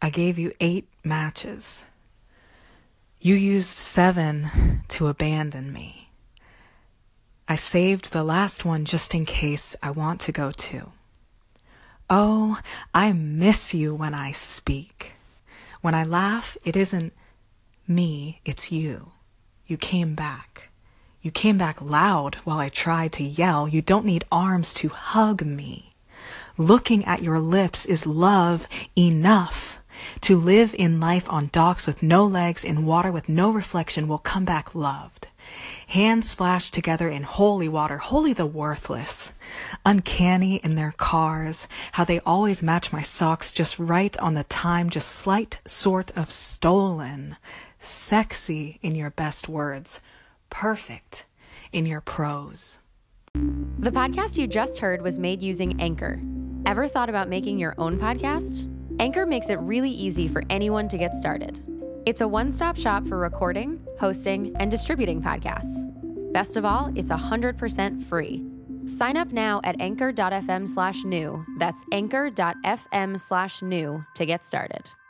I gave you 8 matches. You used 7 to abandon me. I saved the last one just in case I want to go too. Oh, I miss you when I speak. When I laugh, it isn't me, it's you. You came back. You came back loud while I tried to yell. You don't need arms to hug me. Looking at your lips is love enough. To live in life on docks with no legs, in water with no reflection, will come back loved. Hands splashed together in holy water, holy the worthless. Uncanny in their cars, how they always match my socks just right on the time, just slight sort of stolen. Sexy in your best words, perfect in your prose. The podcast you just heard was made using Anchor. Ever thought about making your own podcast? Anchor makes it really easy for anyone to get started. It's a one-stop shop for recording, hosting, and distributing podcasts. Best of all, it's 100% free. Sign up now at anchor.fm/new. That's anchor.fm/new to get started.